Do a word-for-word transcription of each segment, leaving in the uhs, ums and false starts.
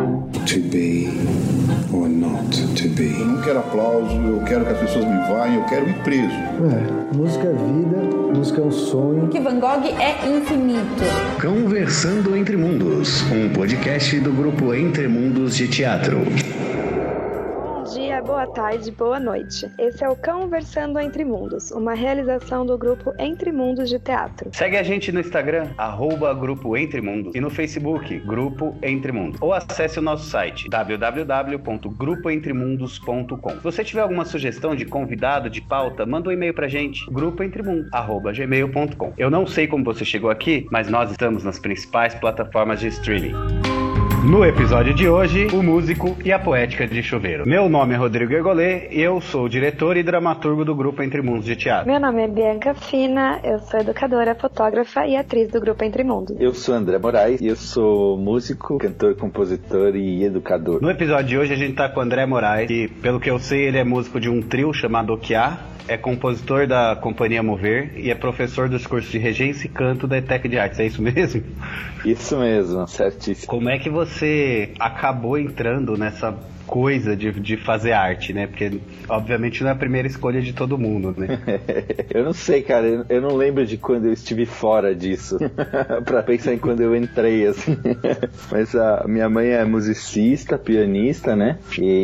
to be or not to be. Eu não quero aplauso, eu quero que as pessoas me vaiam, eu quero ir preso. É, música é vida, música é um sonho. Que Van Gogh é infinito. Conversando Entre Mundos, um podcast do grupo Entre Mundos de Teatro. Bom dia, boa tarde, boa noite. Esse é o Conversando Entre Mundos, uma realização do grupo Entre Mundos de Teatro. Segue a gente no Instagram, arroba Grupo Entre Mundos, e no Facebook, Grupo Entre Mundos. Ou acesse o nosso site, w w w ponto grupo entre mundos ponto com. Se você tiver alguma sugestão de convidado, de pauta, manda um e-mail pra gente, grupoentremundos, arroba gmail ponto com. Eu não sei como você chegou aqui, mas nós estamos nas principais plataformas de streaming. No episódio de hoje, o músico e a poética de chuveiro. Meu nome é Rodrigo Ergolê, eu sou o diretor e dramaturgo do Grupo Entre Mundos de Teatro. Meu nome é Bianca Fina, eu sou educadora, fotógrafa e atriz do Grupo Entre Mundos. Eu sou André Moraes e eu sou músico, cantor, compositor e educador. No episódio de hoje a gente tá com o André Moraes e, pelo que eu sei, ele é músico de um trio chamado Okiá, é compositor da Companhia Mover e é professor dos cursos de Regência e Canto da ETEC de Artes, é isso mesmo? Isso mesmo, certíssimo. Como é que você acabou entrando nessa coisa de, de fazer arte, né? Porque, obviamente, não é a primeira escolha de todo mundo, né? Eu não sei, cara. Eu não lembro de quando eu estive fora disso. Pra pensar em quando eu entrei, assim. Mas a minha mãe é musicista, pianista, né?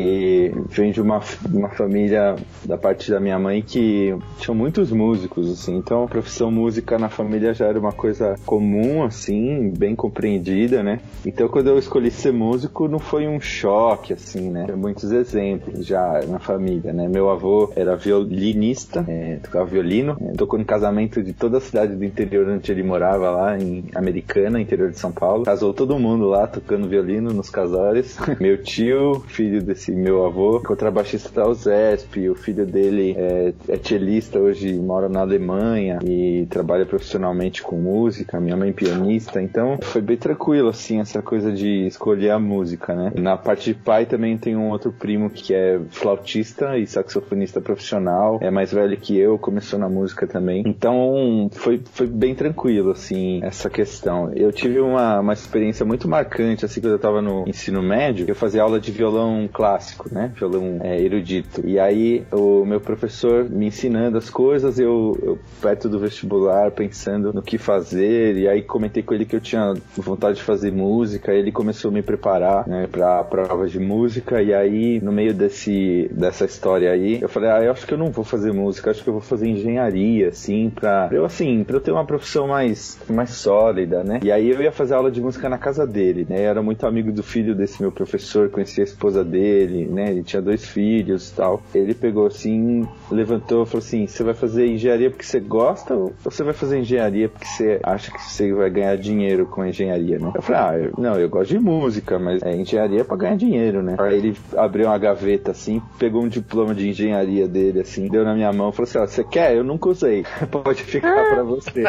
E vem de uma, uma família da parte da minha mãe que tinha muitos músicos, assim. Então, a profissão música na família já era uma coisa comum, assim, bem compreendida, né? Então, quando eu escolhi ser músico, não foi um choque, assim, né? Tem muitos exemplos já na família, né? Meu avô era violinista, é, tocava violino, é, tocou no casamento de toda a cidade do interior onde ele morava, lá em Americana, interior de São Paulo. Casou todo mundo lá, tocando violino nos casórios. Meu tio, filho desse meu avô, contrabaixista da U S E S P, o filho dele é, é cellista, hoje mora na Alemanha e trabalha profissionalmente com música, minha mãe pianista, então foi bem tranquilo, assim, essa coisa de escolher a música, né? Na parte de pai também tem um outro primo que é flautista e saxofonista profissional, é mais velho que eu, começou na música também. Então foi, foi bem tranquilo, assim, essa questão. Eu tive uma, uma experiência muito marcante, assim, quando eu tava no ensino médio, eu fazia aula de violão clássico, né? Violão é, erudito. E aí o meu professor me ensinando as coisas, eu, eu perto do vestibular, pensando no que fazer, e aí comentei com ele que eu tinha vontade de fazer música, ele começou a me preparar, né, pra provas de música. E aí, no meio desse, dessa história aí, eu falei, ah, eu acho que eu não vou fazer música, acho que eu vou fazer engenharia, assim, pra eu, assim, pra eu ter uma profissão mais, mais sólida, né? E aí eu ia fazer aula de música na casa dele, né? Eu era muito amigo do filho desse meu professor, conhecia a esposa dele, né? Ele tinha dois filhos e tal. Ele pegou assim, levantou e falou assim, você vai fazer engenharia porque você gosta ou você vai fazer engenharia porque você acha que você vai ganhar dinheiro com a engenharia, né? Eu falei, ah, eu, não, eu gosto de música, mas é engenharia pra ganhar dinheiro, né? Aí ele abriu uma gaveta assim, pegou um diploma de engenharia dele assim, deu na minha mão e falou assim, ó, você quer? Eu nunca usei, pode ficar ah. pra você.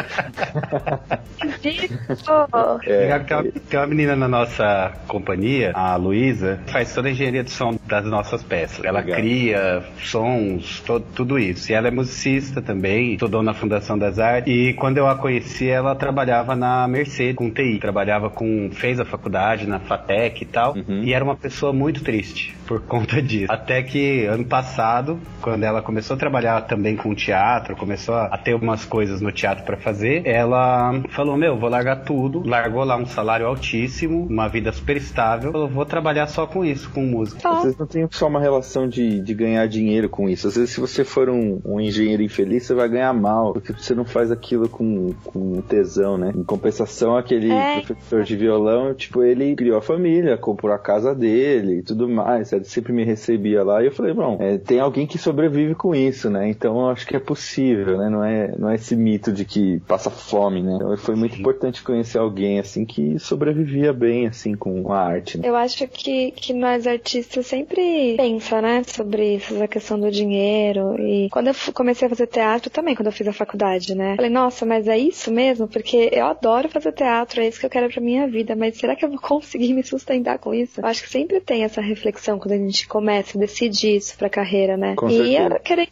é, tem, uma, tem uma menina na nossa companhia, a Luísa, faz toda a engenharia de som das nossas peças. Ela Legal. cria sons, to, tudo isso. E ela é musicista também, estudou na Fundação das Artes. E quando eu a conheci, ela trabalhava na Mercedes com T I, trabalhava com, fez a faculdade na FATEC e tal, uhum. E era uma pessoa muito triste por conta disso. Até que ano passado, quando ela começou a trabalhar também com teatro, começou a ter umas coisas no teatro pra fazer, ela falou, meu, vou largar tudo, largou lá um salário altíssimo, uma vida super estável, falou, vou trabalhar só com isso, com música. Às vezes não tem só uma relação de, de ganhar dinheiro com isso, às vezes se você for um, um engenheiro infeliz, você vai ganhar mal, porque você não faz aquilo com, com tesão, né? Em compensação, aquele é. professor de violão, tipo, ele criou a família, comprou a casa dele e tudo mais, ele sempre me recebia lá e eu falei, bom, é, tem alguém que sobrevive com isso, né? Então eu acho que é possível, né? Não é, não é esse mito de que passa fome, né? Então foi muito Sim. importante conhecer alguém, assim, que sobrevivia bem, assim, com a arte, né? Eu acho que, que nós artistas sempre pensam, né? Sobre isso, a questão do dinheiro. E quando eu comecei a fazer teatro também, quando eu fiz a faculdade, né? Falei, nossa, mas é isso mesmo? Porque eu adoro fazer teatro, é isso que eu quero pra minha vida, mas será que eu vou conseguir me sustentar com isso? Eu acho que sempre tem essa reflexão quando a gente começa a decidir isso pra carreira, né? Com e certeza. querendo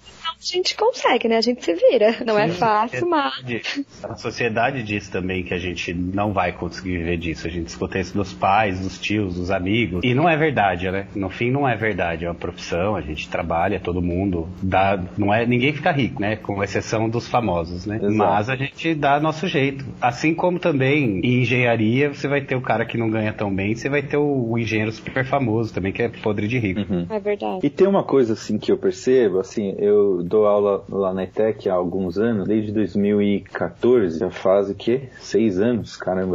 a gente consegue, né? A gente se vira. Não Sim, é fácil, mas... A sociedade diz também que a gente não vai conseguir viver disso. A gente escuta isso dos pais, dos tios, dos amigos. E não é verdade, né? No fim, não é verdade. É uma profissão, a gente trabalha, todo mundo dá... Não é... Ninguém fica rico, né? Com exceção dos famosos, né? Exato. Mas a gente dá nosso jeito. Assim como também em engenharia, você vai ter o cara que não ganha tão bem, você vai ter o, o engenheiro super famoso também, que é podre de rico. Uhum. É verdade. E tem uma coisa, assim, que eu percebo, assim, eu dou aula lá na E T E C há alguns anos, desde dois mil e quatorze, já faz o quê? Seis anos? Caramba.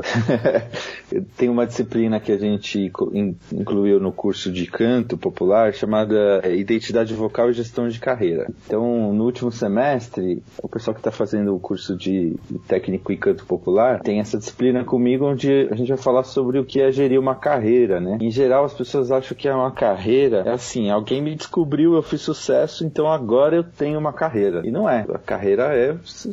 Tem uma disciplina que a gente incluiu no curso de canto popular, chamada Identidade Vocal e Gestão de Carreira. Então, no último semestre, o pessoal que está fazendo o curso de técnico e canto popular tem essa disciplina comigo, onde a gente vai falar sobre o que é gerir uma carreira, né? Em geral, as pessoas acham que é uma carreira, é assim, alguém me descobriu, eu fiz sucesso, então agora eu tenho uma carreira. E não é. A carreira é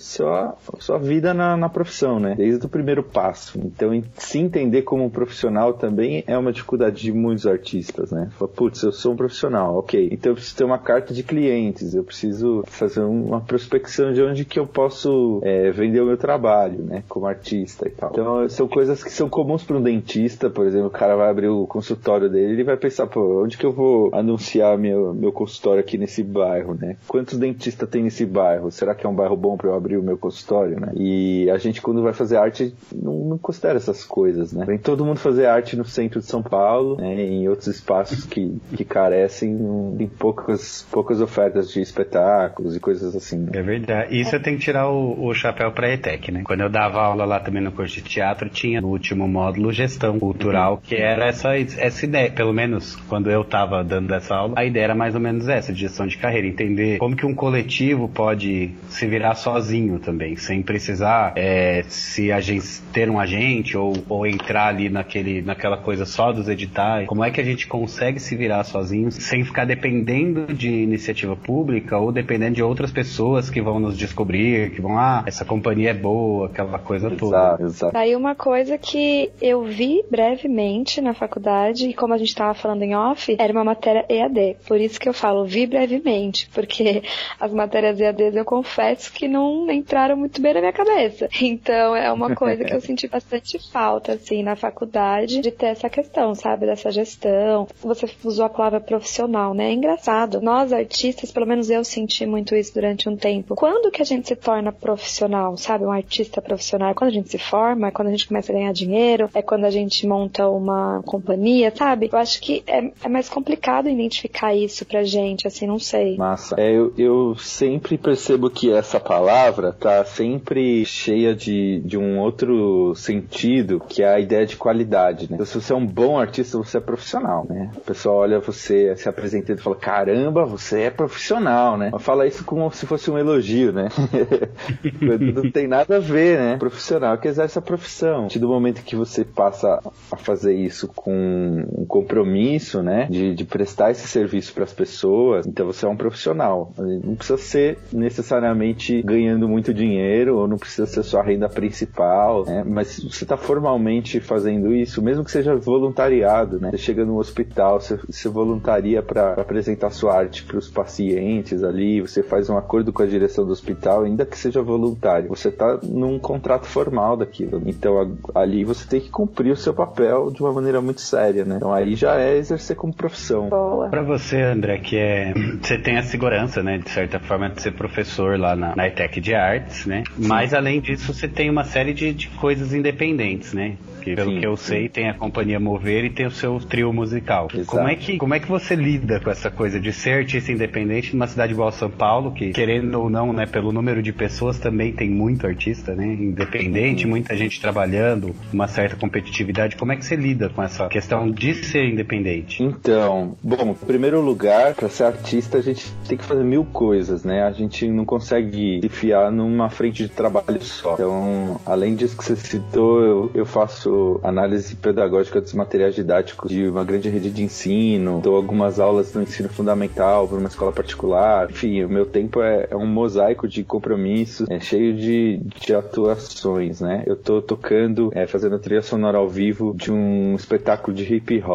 só sua vida na, na profissão, né? Desde o primeiro passo. Então, se entender como um profissional também é uma dificuldade de muitos artistas, né? Fala, putz, eu sou um profissional, ok. Então eu preciso ter uma carta de clientes, eu preciso fazer uma prospecção de onde que eu posso é, vender o meu trabalho, né? Como artista e tal. Então, são coisas que são comuns para um dentista, por exemplo, o cara vai abrir o consultório dele, ele vai pensar, pô, onde que eu vou anunciar meu, meu consultório aqui nesse bairro, né? Quantos dentistas tem nesse bairro? Será que é um bairro bom para eu abrir o meu consultório, né? E a gente, quando vai fazer arte, não, não considera essas coisas, né? Vem todo mundo fazer arte no centro de São Paulo, né? Em outros espaços que, que carecem, tem poucas, poucas ofertas de espetáculos e coisas assim, né? É verdade. Isso eu tenho que tirar o, o chapéu pra E T E C, né? Quando eu dava aula lá também no curso de teatro, tinha no último módulo gestão cultural, uhum. que era essa, essa ideia, pelo menos quando eu tava dando essa aula, a ideia era mais ou menos essa, de gestão de carreira, entender como que um coletivo pode se virar sozinho também, sem precisar é, se a gente, ter um agente ou, ou entrar ali naquele, naquela coisa só dos editais. Como é que a gente consegue se virar sozinho sem ficar dependendo de iniciativa pública ou dependendo de outras pessoas que vão nos descobrir, que vão, ah, essa companhia é boa, aquela coisa exato, toda. Exato. Daí uma coisa que eu vi brevemente na faculdade, e como a gente estava falando em off, era uma matéria E A D. Por isso que eu falo, vi brevemente, porque as matérias E A Ds eu confesso que não entraram muito bem na minha cabeça. Então é uma coisa que eu senti bastante falta, assim, na faculdade, de ter essa questão, sabe, dessa gestão. Você usou a palavra profissional, né? É engraçado. Nós, artistas, pelo menos eu senti muito isso durante um tempo. Quando que a gente se torna profissional, sabe? Um artista profissional. É quando a gente se forma, é quando a gente começa a ganhar dinheiro, é quando a gente monta uma companhia, sabe? Eu acho que é, é mais complicado identificar isso pra gente, assim, não sei. Massa. É, eu, eu sempre percebo que essa palavra tá sempre cheia de, de um outro sentido, que é a ideia de qualidade, né? Então, se você é um bom artista, você é profissional, né? O pessoal olha você se apresentando e fala, caramba, você é profissional, né? Mas fala isso como se fosse um elogio, né? Não tem nada a ver, né? Profissional que exerce a profissão. A partir do momento que você passa a fazer isso com um compromisso, né? De, de prestar esse serviço para as pessoas, então você é um profissional. Não precisa ser necessariamente ganhando muito dinheiro, ou não precisa ser sua renda principal, né? Mas se você está formalmente fazendo isso, mesmo que seja voluntariado, né? Você chega no hospital, você, você voluntaria para apresentar sua arte para os pacientes ali, você faz um acordo com a direção do hospital, ainda que seja voluntário, você está num contrato formal daquilo. Então a, ali você tem que cumprir o seu papel de uma maneira muito séria, né? Então aí já é exercer como profissão. Para você, André, que é, você tem a segurança, né, de certa forma, de ser professor lá na, na E T E C de artes, né? Sim. Mas além disso, você tem uma série de, de coisas independentes, né? Que, pelo sim, que eu sim. sei, tem a Companhia Mover e tem o seu trio musical. Como é, que, como é que você lida com essa coisa de ser artista independente numa cidade igual São Paulo, que, querendo ou não, né, pelo número de pessoas, também tem muito artista, né, independente, uhum. muita gente trabalhando, uma certa competitividade. Como é que você lida com essa questão de ser independente? Então, bom, em primeiro lugar, para ser artista, a gente tem que fazer mil coisas, né? A gente não consegue se fiar numa frente de trabalho só. Então, além disso que você citou, eu, eu faço análise pedagógica dos materiais didáticos de uma grande rede de ensino, dou algumas aulas no ensino fundamental para uma escola particular. Enfim, o meu tempo é, é um mosaico de compromissos, é cheio de, de atuações, né? Eu tô tocando, é, fazendo a trilha sonora ao vivo de um espetáculo de hip hop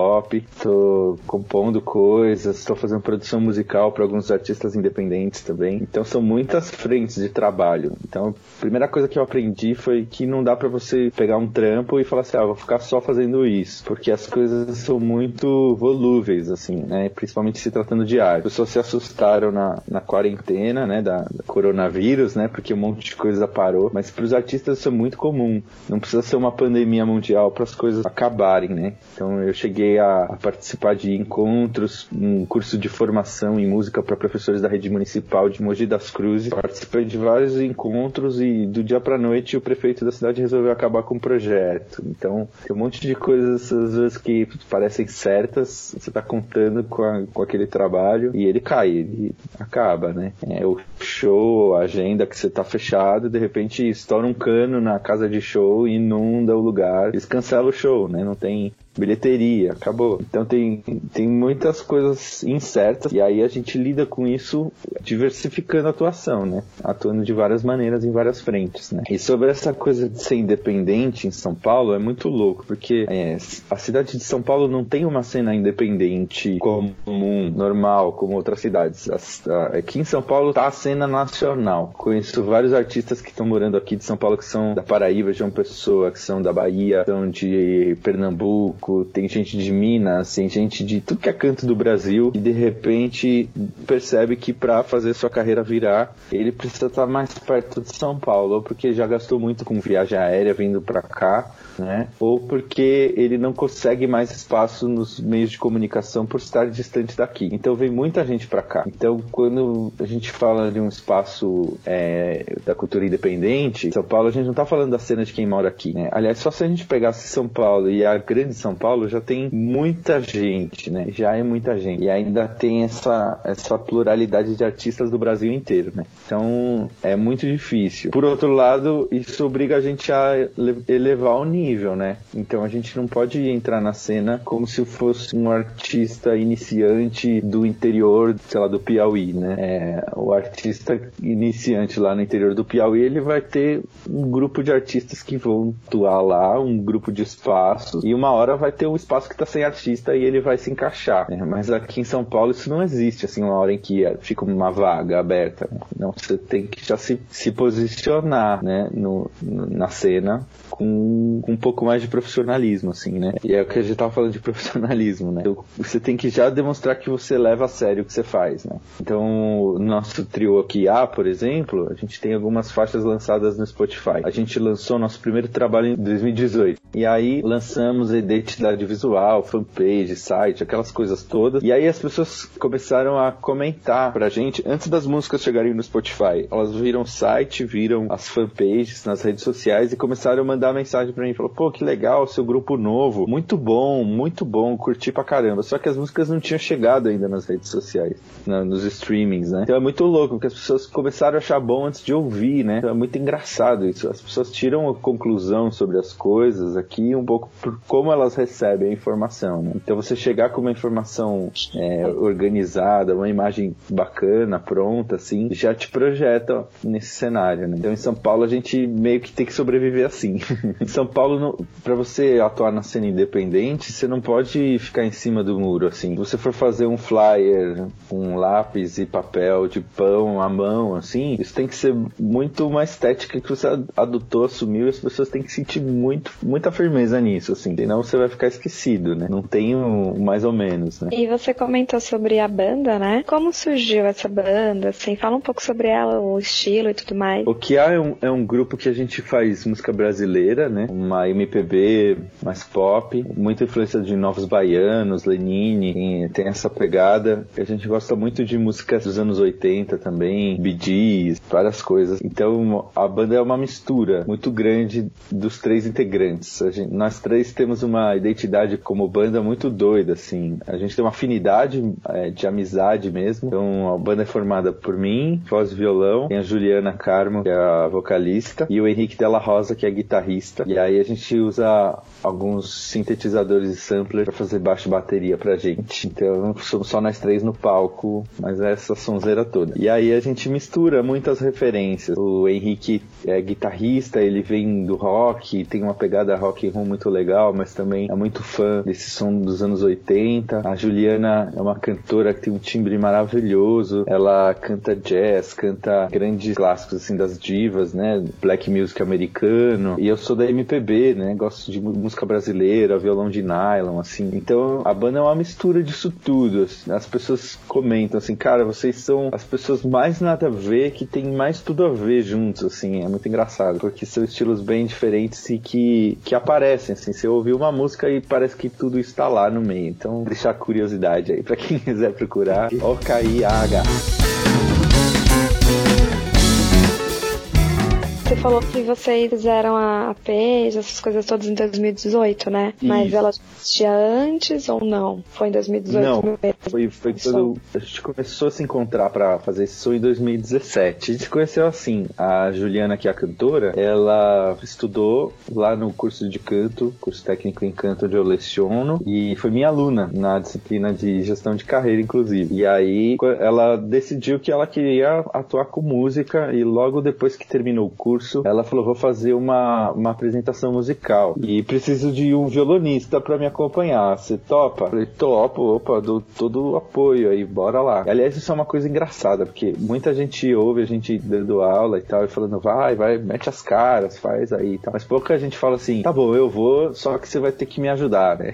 pop, tô compondo coisas, tô fazendo produção musical para alguns artistas independentes também. Então são muitas frentes de trabalho. Então a primeira coisa que eu aprendi foi que não dá para você pegar um trampo e falar assim, ah, vou ficar só fazendo isso, porque as coisas são muito volúveis, assim, né? Principalmente se tratando de arte. As pessoas se assustaram na, na quarentena, né, da, da coronavírus, né, porque um monte de coisa parou, mas para os artistas isso é muito comum. Não precisa ser uma pandemia mundial para as coisas acabarem, né? Então eu cheguei a, a participar de encontros, um curso de formação em música para professores da rede municipal de Mogi das Cruzes. Participei de vários encontros e do dia para noite o prefeito da cidade resolveu acabar com o projeto. Então tem um monte de coisas às vezes que parecem certas, você está contando com, a, com aquele trabalho e ele cai, ele acaba, né? É, o show, a agenda que você está fechado, de repente estoura um cano na casa de show e inunda o lugar, eles cancelam o show, né? Não tem bilheteria, acabou. Então tem, tem muitas coisas incertas e aí a gente lida com isso diversificando a atuação, né? Atuando de várias maneiras em várias frentes, né? E sobre essa coisa de ser independente em São Paulo é muito louco, porque é, a cidade de São Paulo não tem uma cena independente comum, normal, como outras cidades. Aqui em São Paulo tá a cena nacional. Conheço vários artistas que estão morando aqui de São Paulo, que são da Paraíba, de João Pessoa, que são da Bahia, são de Pernambuco, tem gente de Minas, tem gente de tudo que é canto do Brasil e de repente percebe que para fazer sua carreira virar, ele precisa estar mais perto de São Paulo, ou porque já gastou muito com viagem aérea vindo para cá, né? Ou porque ele não consegue mais espaço nos meios de comunicação por estar distante daqui. Então vem muita gente para cá. Então quando a gente fala de um espaço é, da cultura independente, São Paulo, a gente não está falando da cena de quem mora aqui, né? Aliás, só se a gente pegasse São Paulo e a grande São Paulo, já tem muita gente, né? Já é muita gente. E ainda tem essa, essa pluralidade de artistas do Brasil inteiro, né? Então é muito difícil. Por outro lado, isso obriga a gente a elevar o nível, né? Então a gente não pode entrar na cena como se fosse um artista iniciante do interior, sei lá, do Piauí, né? É, o artista iniciante lá no interior do Piauí, ele vai ter um grupo de artistas que vão atuar lá, um grupo de espaços, e uma hora vai ter um espaço que está sem artista e ele vai se encaixar, né? Mas aqui em São Paulo isso não existe, assim, uma hora em que fica uma vaga aberta, né? Não, você tem que já se, se posicionar, né, no, no, na cena com, com um pouco mais de profissionalismo, assim, né? E é o que a gente tava falando de profissionalismo, né? Então, você tem que já demonstrar que você leva a sério o que você faz, né? Então, o nosso trio aqui, A, por exemplo, a gente tem algumas faixas lançadas no Spotify. A gente lançou nosso primeiro trabalho em dois mil e dezoito. E aí, lançamos a identidade visual, fanpage, site, aquelas coisas todas. E aí, as pessoas começaram a comentar pra gente, antes das músicas chegarem no Spotify. Elas viram o site, viram as fanpages nas redes sociais e começaram a mandar mensagem pra mim. Falou, pô, que legal, seu grupo novo. Muito bom, muito bom, curti pra caramba. Só que as músicas não tinham chegado ainda nas redes sociais, na, nos streamings, né? Então é muito louco, porque as pessoas começaram a achar bom antes de ouvir, né? Então é muito engraçado isso. As pessoas tiram a conclusão sobre as coisas aqui um pouco por como elas recebem a informação, né? Então você chegar com uma informação é, organizada, uma imagem bacana, pronta, assim, já te projeta nesse cenário, né? Então em São Paulo a gente meio que tem que sobreviver assim. Em São Paulo, não, pra você atuar na cena independente, você não pode ficar em cima do muro, assim. Se você for fazer um flyer com lápis e papel de pão à mão, assim, isso tem que ser muito uma estética que você adotou, assumiu, e as pessoas têm que sentir muito, muita firmeza nisso, assim. Senão você vai ficar esquecido, né? Não tem um mais ou menos, né? E você comentou sobre a banda, né? Como surgiu essa banda, assim? Fala um pouco sobre ela, o estilo e tudo mais. O Q A é um, é um grupo que a gente faz música brasileira, né? Uma M P B mais pop, muita influência de Novos Baianos, Lenine, tem, tem essa pegada. A gente gosta muito de músicas dos anos oitenta também, Bee Gees, várias coisas. Então a banda é uma mistura muito grande dos três integrantes. A gente, nós três temos uma identidade como banda muito doida, assim. A gente tem uma afinidade é, de amizade mesmo. Então a banda é formada por mim, voz e violão, tem a Juliana Carmo, que é a vocalista, e o Henrique Della Rosa, que é guitarrista. E aí a gente usa alguns sintetizadores e samplers pra fazer baixo e bateria pra gente. Então somos só nós três no palco, mas é essa sonzeira toda. E aí a gente mistura muitas referências. O Henrique é guitarrista, ele vem do rock, tem uma pegada rock and roll muito legal, mas também é muito fã desse som dos anos oitenta. A Juliana é uma cantora que tem um timbre maravilhoso, ela canta jazz, canta grandes clássicos assim das divas, né, black music americano, e eu sou da M P B, né, gosto de música brasileira, violão de nylon, assim. Então a banda é uma mistura disso tudo. As pessoas comentam assim, cara, vocês são as pessoas mais nada a ver que tem mais tudo a ver juntos, assim. É muito engraçado, porque são estilos bem diferentes e que, que aparecem, assim. Você ouve uma música e parece que tudo está lá no meio. Então, deixar a curiosidade aí pra quem quiser procurar. O K I A H. Você falou que vocês fizeram a Page, essas coisas todas em dois mil e dezoito, né? Isso. Mas ela existia antes ou não? Foi em dois mil e dezoito? Não, mesmo? foi, foi quando a gente começou a se encontrar pra fazer esse som em dois mil e dezessete. A gente se conheceu assim, a Juliana, que é a cantora, ela estudou lá no curso de canto, curso técnico em canto onde eu leciono, e foi minha aluna na disciplina de gestão de carreira, inclusive. E aí ela decidiu que ela queria atuar com música, e logo depois que terminou o curso, ela falou, vou fazer uma, uma apresentação musical e preciso de um violonista pra me acompanhar, você topa? Eu falei, topo, opa, dou todo o apoio aí, bora lá. Aliás, isso é uma coisa engraçada, porque muita gente ouve a gente dando aula e tal, e falando, vai, vai, mete as caras, faz aí e tal, mas pouca gente fala assim, tá bom, eu vou, só que você vai ter que me ajudar, né?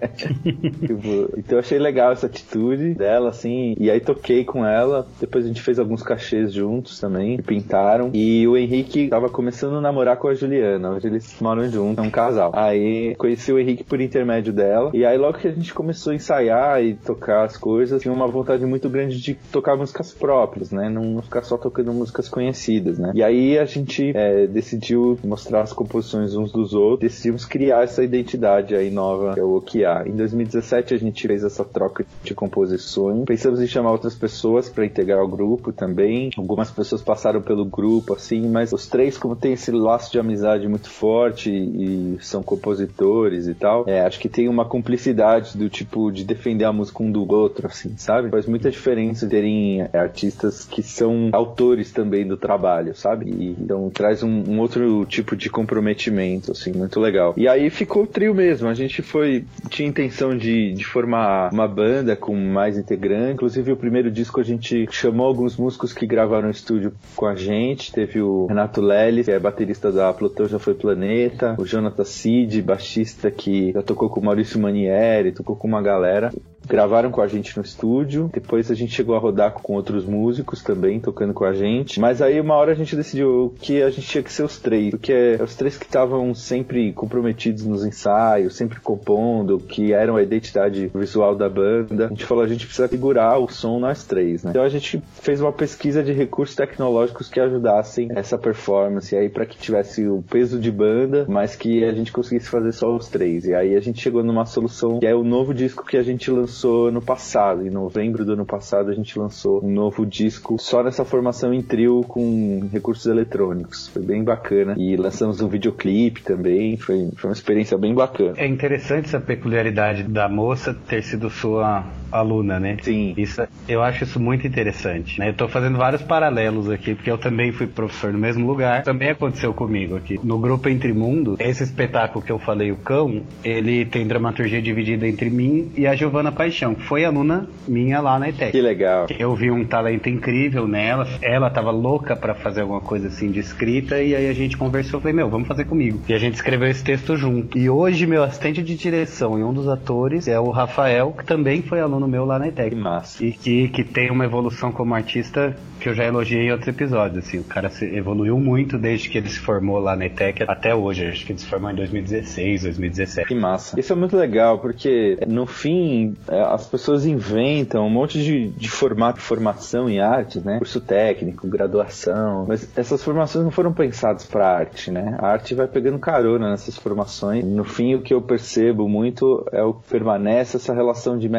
Então eu achei legal essa atitude dela, assim, e aí toquei com ela, depois a gente fez alguns cachês juntos também, pintaram, e o Henrique tava começando a namorar com a Juliana, hoje eles moram juntos, é um casal. Aí conheci o Henrique por intermédio dela, e aí logo que a gente começou a ensaiar e tocar as coisas, tinha uma vontade muito grande de tocar músicas próprias, né, não ficar só tocando músicas conhecidas, né. E aí a gente é, decidiu mostrar as composições uns dos outros, decidimos criar essa identidade aí nova, que é o Okiá. Em dois mil e dezessete a gente fez essa troca de composições, pensamos em chamar outras pessoas para integrar o grupo também, algumas pessoas passaram pelo grupo, assim, mas os três, como tem esse laço de amizade muito forte e, e são compositores e tal, é, acho que tem uma cumplicidade do tipo de defender a música um do outro, assim, sabe? Faz muita diferença terem é, artistas que são autores também do trabalho, sabe? E, então traz um, um outro tipo de comprometimento, assim, muito legal. E aí ficou o trio mesmo, a gente foi, tinha intenção de, de formar uma banda com mais integrantes, inclusive o primeiro disco a gente chamou alguns músicos que gravaram no estúdio com a gente, teve o Renato Lelis, que é baterista da Plutão Já Foi Planeta, o Jonathan Cid, baixista que já tocou com o Maurício Manieri, tocou com uma galera, gravaram com a gente no estúdio, depois a gente chegou a rodar com outros músicos também, tocando com a gente, mas aí uma hora a gente decidiu que a gente tinha que ser os três, porque é os três que estavam sempre comprometidos nos ensaios, sempre compondo, que eram a identidade visual da banda. A gente falou, a gente precisa figurar o som nós três, né? Então a gente fez uma pesquisa de recursos tecnológicos que ajudassem essa performance aí para que tivesse o peso de banda, mas que a gente conseguisse fazer só os três. E aí a gente chegou numa solução que é o novo disco que a gente lançou no passado. Em novembro do ano passado a gente lançou um novo disco só nessa formação em trio com recursos eletrônicos. Foi bem bacana. E lançamos um videoclipe também. Foi, foi uma experiência bem bacana. É interessante essa peculiaridade da moça ter sido sua aluna, né? Sim. Isso, eu acho isso muito interessante, né? Eu tô fazendo vários paralelos aqui, porque eu também fui professor no mesmo lugar. Também aconteceu comigo aqui. No grupo Entre Mundos, esse espetáculo que eu falei, o Cão, ele tem dramaturgia dividida entre mim e a Giovana Paixão, que foi aluna minha lá na E T E C. Que legal. Eu vi um talento incrível nela. Ela tava louca pra fazer alguma coisa assim de escrita, e aí a gente conversou, falei, meu, vamos fazer comigo. E a gente escreveu esse texto junto. E hoje meu assistente de direção e um dos atores é o Rafael, que também foi aluno meu lá na E T E C. Que massa. E que, que tem uma evolução como artista que eu já elogiei em outros episódios, assim. O cara se evoluiu muito desde que ele se formou lá na E T E C até hoje. Acho que ele se formou em dois mil e dezesseis, dois mil e dezessete. Que massa. Isso é muito legal, porque no fim as pessoas inventam um monte de, de formato de formação em artes, né? Curso técnico, graduação, mas essas formações não foram pensadas para arte, né? A arte vai pegando carona nessas formações. No fim, o que eu percebo muito é o que permanece essa relação de mestre-aprendiz.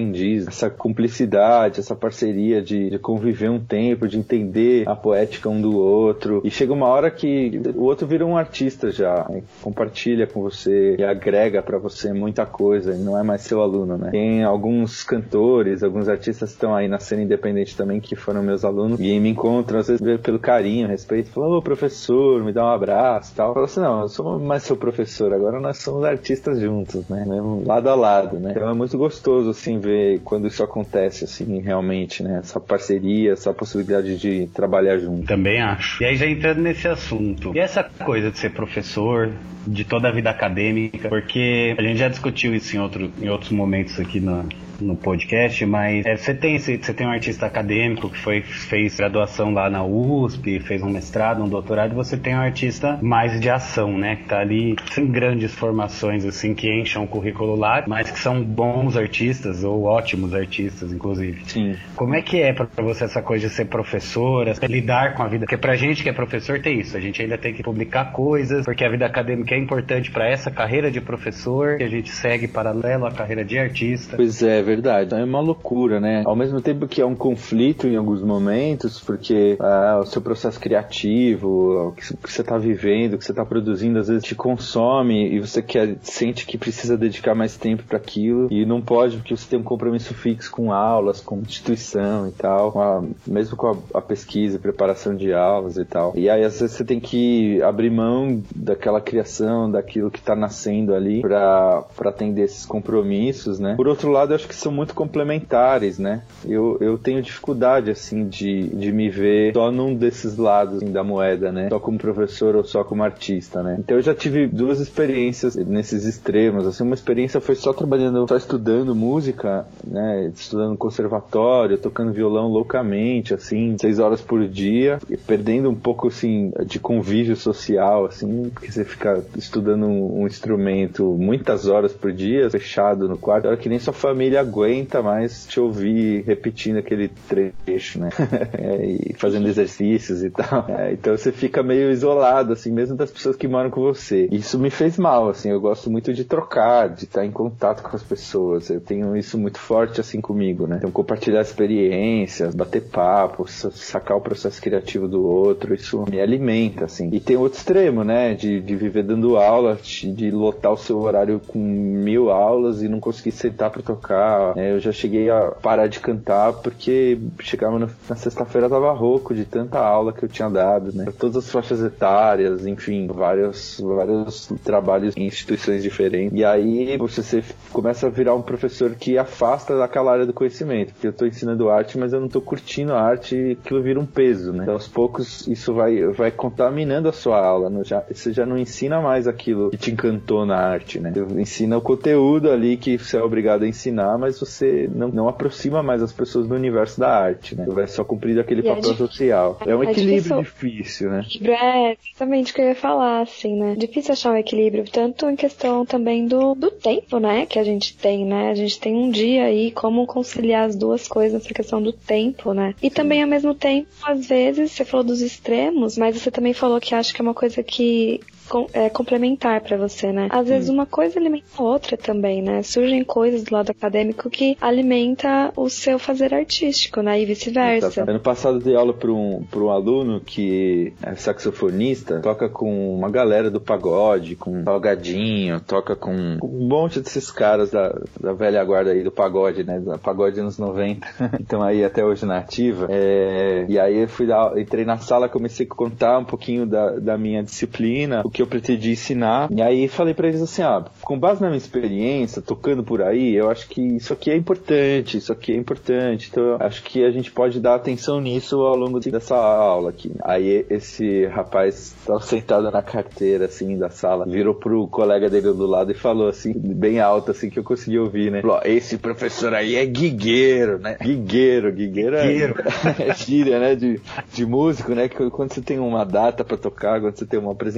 aprendiz, essa cumplicidade, essa parceria de, de conviver um tempo, de entender a poética um do outro. E chega uma hora que o outro vira um artista já, né? Compartilha com você e agrega pra você muita coisa, e não é mais seu aluno, né? Tem alguns cantores, alguns artistas que estão aí na cena independente também, que foram meus alunos, e me encontram, às vezes, pelo carinho, respeito, falam, ô professor, me dá um abraço e tal. Eu falo assim, não, eu sou mais seu professor, agora nós somos artistas juntos, né? Mesmo lado a lado, né? Então é muito gostoso, assim, ver quando isso acontece, assim, realmente, né? Essa parceria, essa possibilidade de trabalhar junto. Também acho. E aí já entrando nesse assunto, e essa coisa de ser professor, de toda a vida acadêmica, porque a gente já discutiu isso em, outro, em outros momentos aqui na... no podcast, mas é, você tem esse, você tem um artista acadêmico que foi, fez graduação lá na U S P, fez um mestrado, um doutorado, e você tem um artista mais de ação, né, que tá ali sem grandes formações, assim, que enchem o currículo lá, mas que são bons artistas, ou ótimos artistas, inclusive. Sim. Como é que é pra você essa coisa de ser professora, lidar com a vida? Porque pra gente que é professor tem isso, a gente ainda tem que publicar coisas, porque a vida acadêmica é importante pra essa carreira de professor, que a gente segue paralelo à carreira de artista. Pois é, verdade. É uma loucura, né? Ao mesmo tempo que é um conflito em alguns momentos, porque ah, o seu processo criativo, o que você está vivendo, o que você está produzindo, às vezes te consome e você quer, sente que precisa dedicar mais tempo para aquilo e não pode porque você tem um compromisso fixo com aulas, com instituição e tal, com a, mesmo com a, a pesquisa e preparação de aulas e tal. E aí às vezes você tem que abrir mão daquela criação, daquilo que está nascendo ali para atender esses compromissos, né? Por outro lado, eu acho que são muito complementares, né? Eu, eu tenho dificuldade, assim, de, de me ver só num desses lados assim, da moeda, né? Só como professor ou só como artista, né? Então eu já tive duas experiências nesses extremos, assim, uma experiência foi só trabalhando, só estudando música, né? Estudando conservatório, tocando violão loucamente, assim, seis horas por dia, e perdendo um pouco, assim, de convívio social, assim, porque você fica estudando um, um instrumento muitas horas por dia, fechado no quarto, hora que nem sua família aguenta mais te ouvir repetindo aquele trecho, né? É, e fazendo exercícios e tal. É, então você fica meio isolado, assim, mesmo das pessoas que moram com você. Isso me fez mal, assim, eu gosto muito de trocar, de estar em contato com as pessoas. Eu tenho isso muito forte, assim, comigo, né? Então compartilhar experiências, bater papo, sacar o processo criativo do outro, isso me alimenta, assim. E tem outro extremo, né? De, de viver dando aula, de, de lotar o seu horário com mil aulas e não conseguir sentar pra tocar. É, eu já cheguei a parar de cantar porque chegava no, na sexta-feira tava rouco de tanta aula que eu tinha dado, né? Pra todas as faixas etárias, enfim, vários, vários trabalhos em instituições diferentes. E aí você, você começa a virar um professor que afasta daquela área do conhecimento, porque eu tô ensinando arte, mas eu não tô curtindo a arte e aquilo vira um peso, né? Então aos poucos isso vai, vai contaminando a sua aula, né? Já, você já não ensina mais aquilo que te encantou na arte, né? Você ensina o conteúdo ali que você é obrigado a ensinar, mas você não, não aproxima mais as pessoas do universo da arte, né? Vai só cumprir aquele e papel é social. É um é equilíbrio difícil. difícil, né? É exatamente o que eu ia falar, assim, né? Difícil achar um equilíbrio, tanto em questão também do, do tempo, né? Que a gente tem, né? A gente tem um dia aí, como conciliar as duas coisas, essa questão do tempo, né? E também, ao mesmo tempo, às vezes, você falou dos extremos, mas você também falou que acha que é uma coisa que é complementar pra você, né? Às vezes uma coisa alimenta a outra também, né? Surgem coisas do lado acadêmico que alimenta o seu fazer artístico, né? E vice-versa. Ano passado eu dei aula pra um, pra um aluno que é saxofonista, toca com uma galera do pagode, com Salgadinho, toca com um monte desses caras da, da velha guarda aí do pagode, né? Da pagode anos noventa. Então aí até hoje na ativa. É, e aí eu fui dar, entrei na sala, comecei a contar um pouquinho da, da minha disciplina, o que eu pretendi ensinar, e aí falei pra eles assim, ó, com base na minha experiência, tocando por aí, eu acho que isso aqui é importante, isso aqui é importante, então eu acho que a gente pode dar atenção nisso ao longo dessa aula aqui. Aí esse rapaz tava sentado na carteira, assim, da sala, virou pro colega dele do lado e falou assim, bem alto, assim, que eu consegui ouvir, né? Falou, esse professor aí é guigueiro, né? Guigueiro, guigueiro é, é gíria, né? De, de músico, né? Que quando você tem uma data pra tocar, quando você tem uma apresentação,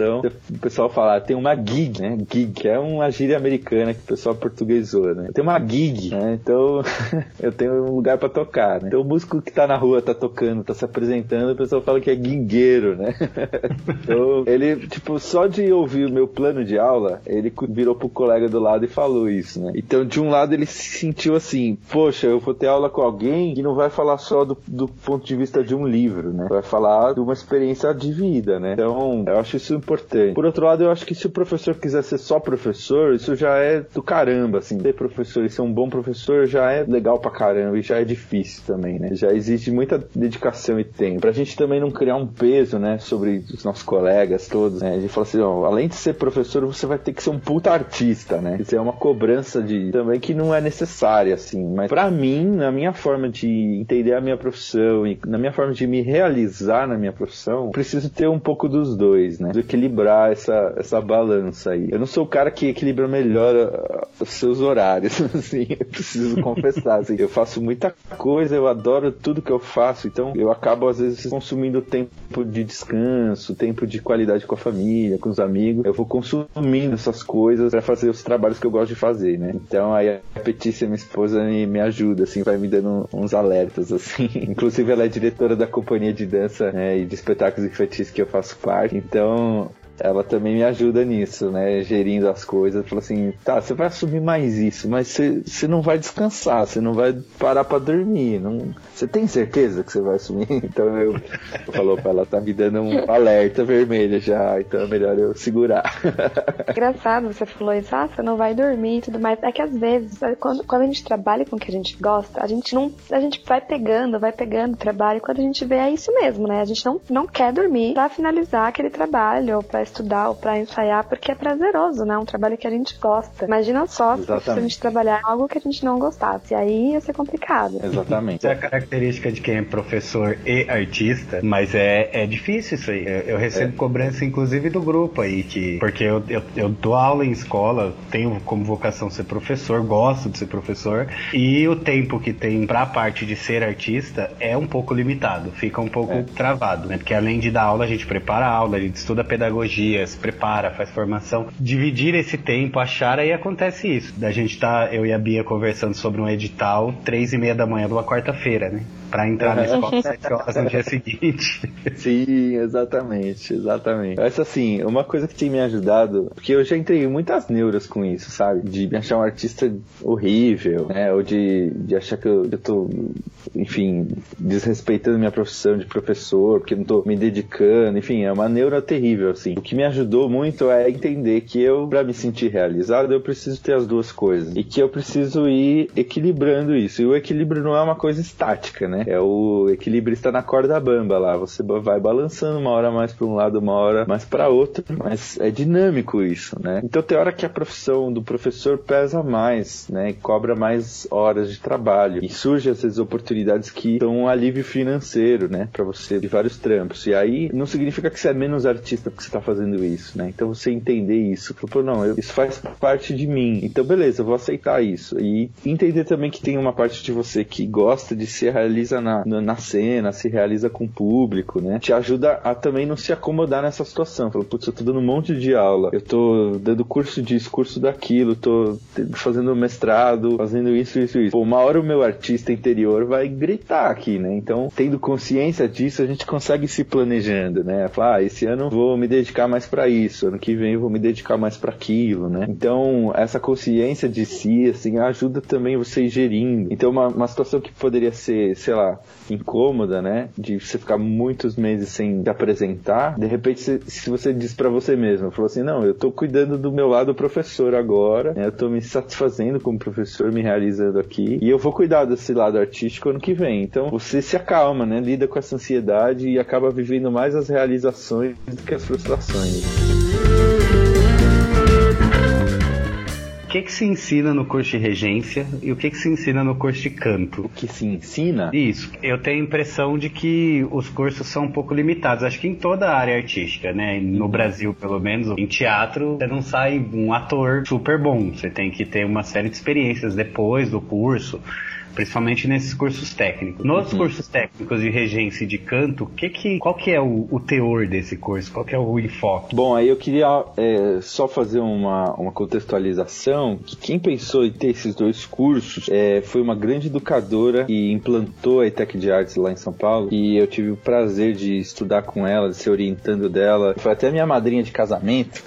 Então, o pessoal fala, tem uma gig, né? Gig, que é uma gíria americana que o pessoal portuguesou, né? Tem uma gig, né? Então, eu tenho um lugar pra tocar, né? Então, o músico que tá na rua, tá tocando, tá se apresentando, o pessoal fala que é guingueiro, né? Então, ele, tipo, só de ouvir o meu plano de aula, ele virou pro colega do lado e falou isso, né? Então, de um lado, ele se sentiu assim, poxa, eu vou ter aula com alguém que não vai falar só do, do ponto de vista de um livro, né? Vai falar de uma experiência de vida, né? Então, eu acho isso importante. Por outro lado, eu acho que se o professor quiser ser só professor, isso já é do caramba, assim. Ser professor e ser um bom professor já é legal pra caramba e já é difícil também, né? Já exige muita dedicação e tempo. Pra gente também não criar um peso, né, sobre os nossos colegas todos, né? A gente fala assim, ó, além de ser professor, você vai ter que ser um puta artista, né? Isso é uma cobrança de também que não é necessária, assim. Mas pra mim, na minha forma de entender a minha profissão e na minha forma de me realizar na minha profissão, preciso ter um pouco dos dois, né? De equilibrar essa, essa balança aí. Eu não sou o cara que equilibra melhor uh, os seus horários, assim, eu preciso confessar, assim. Eu faço muita coisa, eu adoro tudo que eu faço, então eu acabo às vezes consumindo tempo de descanso, tempo de qualidade com a família, com os amigos. Eu vou consumindo essas coisas pra fazer os trabalhos que eu gosto de fazer, né? Então aí a Petícia, minha esposa, me, me ajuda, assim, vai me dando uns alertas, assim. Inclusive ela é diretora da companhia de dança, né, e de espetáculos infantis que eu faço parte, então ela também me ajuda nisso, né, gerindo as coisas. Falou assim, tá, você vai assumir mais isso, mas você, você não vai descansar, você não vai parar pra dormir, não... você tem certeza que você vai assumir? Então eu, eu falo pra ela, tá me dando um alerta vermelho já, então é melhor eu segurar. Engraçado, você falou isso, ah, você não vai dormir e tudo mais. É que às vezes, quando, quando a gente trabalha com o que a gente gosta, a gente não, a gente vai pegando, vai pegando o trabalho, e quando a gente vê, é isso mesmo, né? A gente não, não quer dormir pra finalizar aquele trabalho, ou pra estudar ou pra ensaiar, porque é prazeroso, né? Um trabalho que a gente gosta. Imagina só se a gente trabalhar algo que a gente não gostasse. Aí ia ser complicado. Exatamente. Essa é a característica de quem é professor e artista, mas é, é difícil isso aí. Eu, eu recebo é. cobrança, inclusive, do grupo aí, que, porque eu, eu, eu dou aula em escola, tenho como vocação ser professor, gosto de ser professor, e o tempo que tem pra parte de ser artista é um pouco limitado, fica um pouco é. travado, né? Porque além de dar aula, a gente prepara a aula, a gente estuda pedagogia, se prepara, faz formação. Dividir esse tempo, achar, aí acontece isso. Da gente tá, eu e a Bia conversando sobre um edital, três e meia da manhã de uma quarta-feira, né? Pra entrar na escola sete horas no dia seguinte. Sim, exatamente, exatamente. Essa, assim, uma coisa que tem me ajudado, porque eu já entrei em muitas neuras com isso, sabe? De me achar um artista horrível, né? Ou de, de achar que eu, eu tô, enfim, desrespeitando minha profissão de professor, porque não tô me dedicando, enfim, é uma neura terrível, assim. O que me ajudou muito é entender que eu, pra me sentir realizado, eu preciso ter as duas coisas. E que eu preciso ir equilibrando isso. E o equilíbrio não é uma coisa estática, né? É o equilibrista na corda bamba lá. Você vai balançando uma hora mais para um lado, uma hora mais para outro, mas é dinâmico isso, né? Então tem hora que a profissão do professor pesa mais, né? E cobra mais horas de trabalho. E surgem essas oportunidades que dão um alívio financeiro, né? Para você de vários trampos. E aí não significa que você é menos artista porque você tá fazendo isso, né? Então você entender isso. Pô, não, eu, isso faz parte de mim. Então beleza, eu vou aceitar isso. E entender também que tem uma parte de você que gosta de se realizar Na, na cena, se realiza com o público, né? Te ajuda a também não se acomodar nessa situação. Fala, putz, eu tô dando um monte de aula, eu tô dando curso disso, curso daquilo, tô fazendo mestrado, fazendo isso, isso, isso. Pô, uma hora o meu artista interior vai gritar aqui, né? Então, tendo consciência disso, a gente consegue se planejando, né? Fala, ah, esse ano vou me dedicar mais pra isso, ano que vem vou me dedicar mais pra aquilo, né? Então, essa consciência de si, assim, ajuda também você ir gerindo. Então, uma, uma situação que poderia ser, sei lá, incômoda, né, de você ficar muitos meses sem te apresentar, de repente se, se você diz pra você mesmo, falou assim, não, eu tô cuidando do meu lado professor agora, né, eu tô me satisfazendo como professor, me realizando aqui, e eu vou cuidar desse lado artístico ano que vem. Então você se acalma, né, lida com essa ansiedade e acaba vivendo mais as realizações do que as frustrações. O que que se ensina no curso de regência e o que que se ensina no curso de canto? O que se ensina? Isso. Eu tenho a impressão de que os cursos são um pouco limitados. Acho que em toda a área artística, né? No Brasil, pelo menos, em teatro, você não sai um ator super bom. Você tem que ter uma série de experiências depois do curso principalmente nesses cursos técnicos. Nos uhum. cursos técnicos de regência e de canto, que que, qual que é o, o teor desse curso? Qual que é o enfoque? Bom, aí eu queria é, só fazer uma, uma contextualização, que quem pensou em ter esses dois cursos é, foi uma grande educadora e implantou a ETEC de Artes lá em São Paulo, e eu tive o prazer de estudar com ela, de ser orientando dela. Foi até minha madrinha de casamento,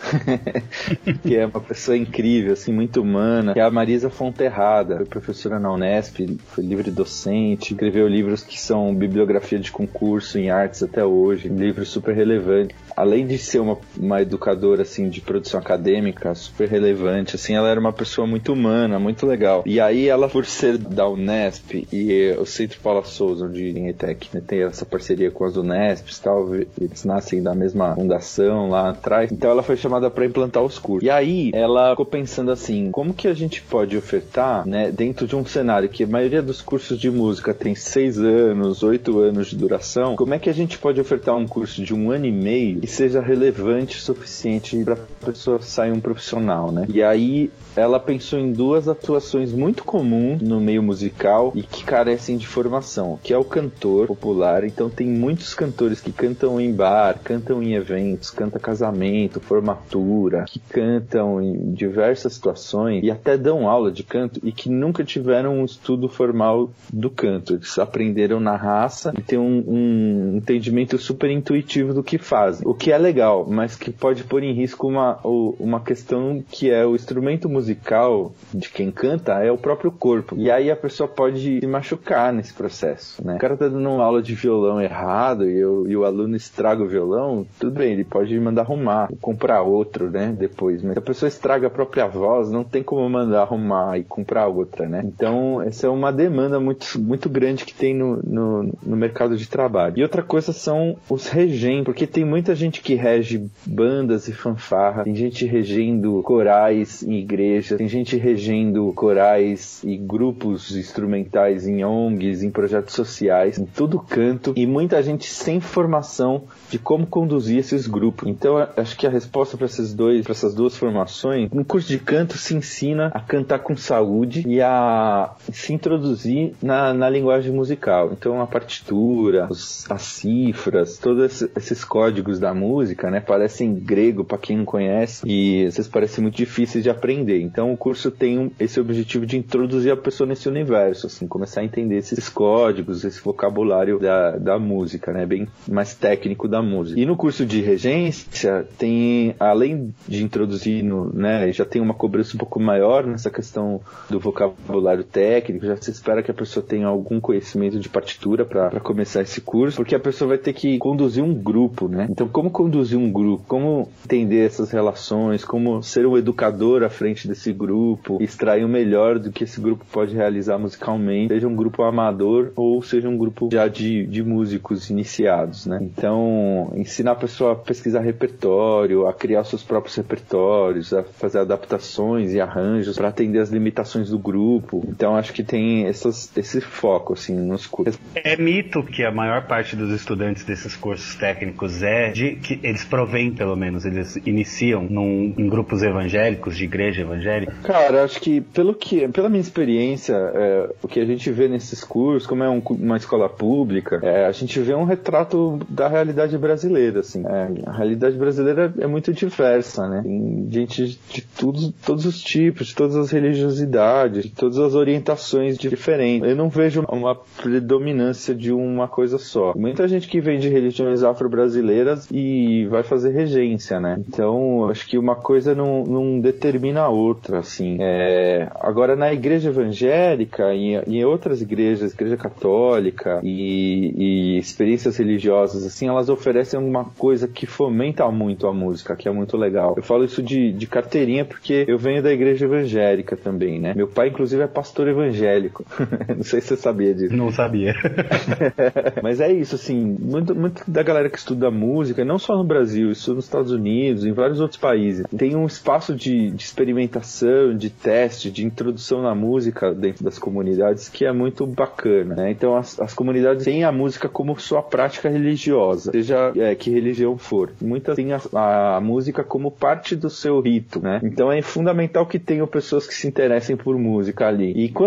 que é uma pessoa incrível, assim, muito humana, que é a Marisa Fonterrada, foi professora na Unesp, foi livre docente, escreveu livros que são bibliografia de concurso em artes até hoje, livros super relevantes. Além de ser uma, uma educadora, assim, de produção acadêmica super relevante, assim, ela era uma pessoa muito humana, muito legal. E aí ela, por ser da Unesp e o Centro Paula Souza, onde em ETEC, né, tem essa parceria com as Unesp e tal, eles nascem da mesma fundação lá atrás, então ela foi chamada para implantar os cursos. E aí ela ficou pensando assim, como que a gente pode ofertar, né, dentro de um cenário que a maioria dos cursos de música tem seis anos, oito anos de duração, como é que a gente pode ofertar um curso de um ano e meio que seja relevante o suficiente para a pessoa sair um profissional, né? E aí ela pensou em duas atuações muito comuns no meio musical e que carecem de formação, que é o cantor popular. Então tem muitos cantores que cantam em bar, cantam em eventos, cantam casamento, formatura, que cantam em diversas situações e até dão aula de canto e que nunca tiveram um estudo formal do canto. Eles aprenderam na raça e têm um, um entendimento super intuitivo do que fazem, o que é legal, mas que pode pôr em risco uma, uma questão que é o instrumento musical musical de quem canta é o próprio corpo. E aí a pessoa pode se machucar nesse processo, né? O cara tá dando uma aula de violão errado e, eu, e o aluno estraga o violão, tudo bem, ele pode mandar arrumar, comprar outro, né? Depois. Mas se a pessoa estraga a própria voz, não tem como mandar arrumar e comprar outra, né? Então, essa é uma demanda muito, muito grande que tem no, no, no mercado de trabalho. E outra coisa são os regentes, porque tem muita gente que rege bandas e fanfarra, tem gente regendo corais em igrejas, tem gente regendo corais e grupos instrumentais em O N Gs, em projetos sociais, em todo canto, e muita gente sem formação de como conduzir esses grupos. Então, acho que a resposta para esses dois, para essas duas formações, no curso de canto se ensina a cantar com saúde e a se introduzir na, na linguagem musical. Então, a partitura, os, as cifras, todos esses códigos da música, né, parecem grego para quem não conhece e às vezes parecem muito difíceis de aprender. Então o curso tem um, esse objetivo de introduzir a pessoa nesse universo, assim, começar a entender esses códigos, esse vocabulário da, da música, né, bem mais técnico da música. E no curso de regência tem, além de introduzir, no, né, já tem uma cobrança um pouco maior nessa questão do vocabulário técnico, já se espera que a pessoa tenha algum conhecimento de partitura para começar esse curso, porque a pessoa vai ter que conduzir um grupo, né? Então como conduzir um grupo, como entender essas relações, como ser um educador à frente desse grupo, extrair o melhor do que esse grupo pode realizar musicalmente, seja um grupo amador ou seja um grupo já de, de músicos iniciados, né? Então, ensinar a pessoa a pesquisar repertório, a criar seus próprios repertórios, a fazer adaptações e arranjos para atender as limitações do grupo. Então, acho que tem essas, esse foco, assim, nos cursos. É mito que a maior parte dos estudantes desses cursos técnicos é de que eles provêm, pelo menos, eles iniciam num, em grupos evangélicos, de igreja evangélica? Cara, acho que, pelo que pela minha experiência, é, o que a gente vê nesses cursos, como é um, uma escola pública, é, a gente vê um retrato da realidade brasileira, assim. É, a realidade brasileira é muito diversa, né? Tem gente de tudo, todos os tipos, de todas as religiosidades, de todas as orientações diferentes. Eu não vejo uma predominância de uma coisa só. Muita gente que vem de religiões afro-brasileiras e vai fazer regência, né? Então, acho que uma coisa não, não determina a outra, assim. É, agora, na igreja evangélica e em outras igrejas, igreja católica e, e experiências religiosas, assim, elas oferecem uma coisa que fomenta muito a música, que é muito legal. Eu falo isso de, de carteirinha porque eu venho da igreja evangélica também, né? Meu pai, inclusive, é pastor evangélico. Não sei se você sabia disso. Não sabia. Mas é isso, assim, muito, muito da galera que estuda música, não só no Brasil, isso nos Estados Unidos, em vários outros países, tem um espaço de, de experimentação, de teste, de introdução na música dentro das comunidades que é muito bacana, né? Então as, as comunidades têm a música como sua prática religiosa, seja é, que religião for. Muitas têm a, a música como parte do seu rito, né? Então é fundamental que tenham pessoas que se interessem por música ali. E quando não